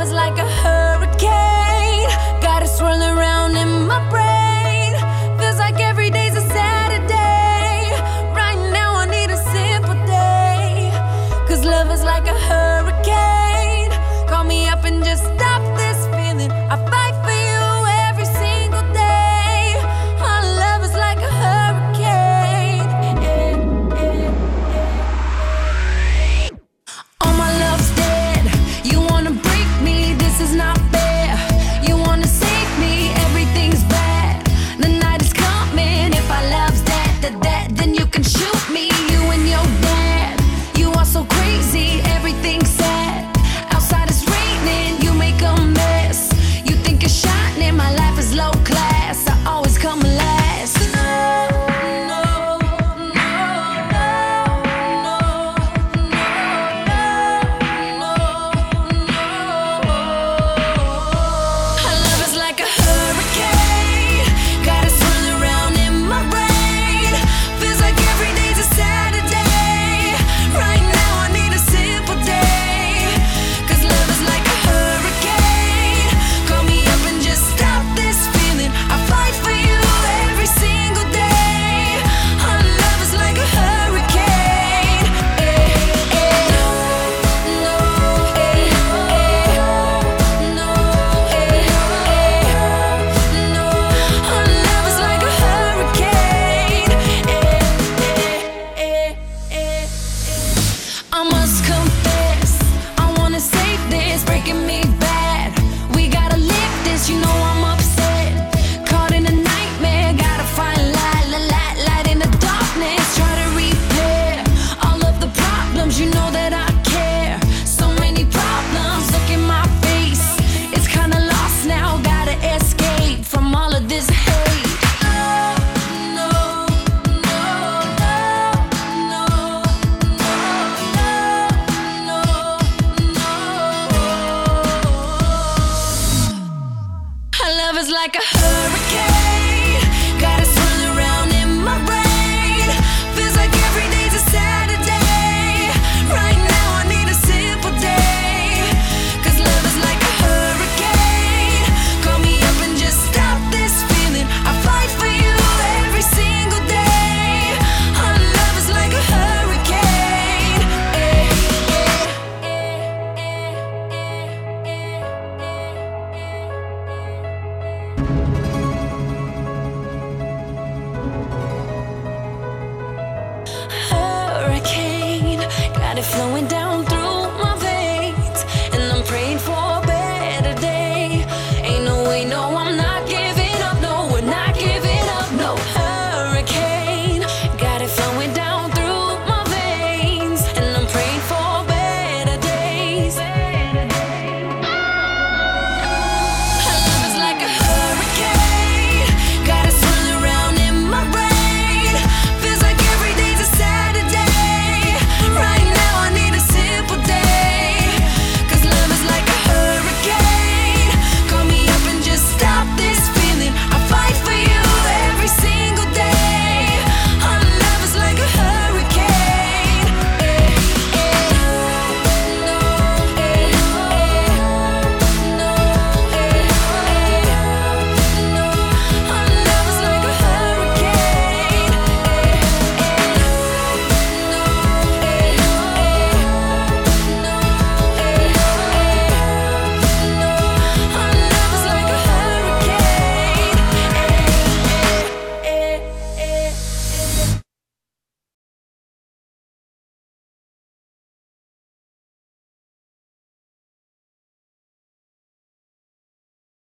love is like a hurricane, got it swirling around in my brain. Feels like every day's a Saturday. Right now I need a simple day. Cause love is like a hurricane. Call me up and just stop this feeling. I fight for you every single day. Our love is like a hurricane. All my love's dead. You wanna break me, this is not fair. You wanna save me, everything's bad. The night is coming, if our love's that, then you can shoot me, you and your dad. You are so crazy, everything's sad. Outside it's raining, you make a mess. You think you're shining, my life is low class. I always come last. Our love is like a hurricane, got it swirling around in my brain. Feels like every day's a Saturday. Right now I need a simple day. Cause love is like a hurricane. Call me up and just stop this feeling. I fight for you every single day. Our love is like a hurricane. Our love is like a hurricane. I must confess, I wanna save this, breaking me bad. We gotta live this, you know I'm upset. Caught in a nightmare, gotta find light in the darkness. Try to repair all of the problems, you know that I care. So many problems, look in my face. It's kinda lost now, gotta escape from all of this hate. Our love is like a hurricane, got it swirling around in my brain. Feels like every day's a Saturday. Right now I need a simple day. Cause love is like a hurricane. Call me up and just stop this feeling. I fight for you every single day. Our love is like a hurricane. Hurricane, got it flowing down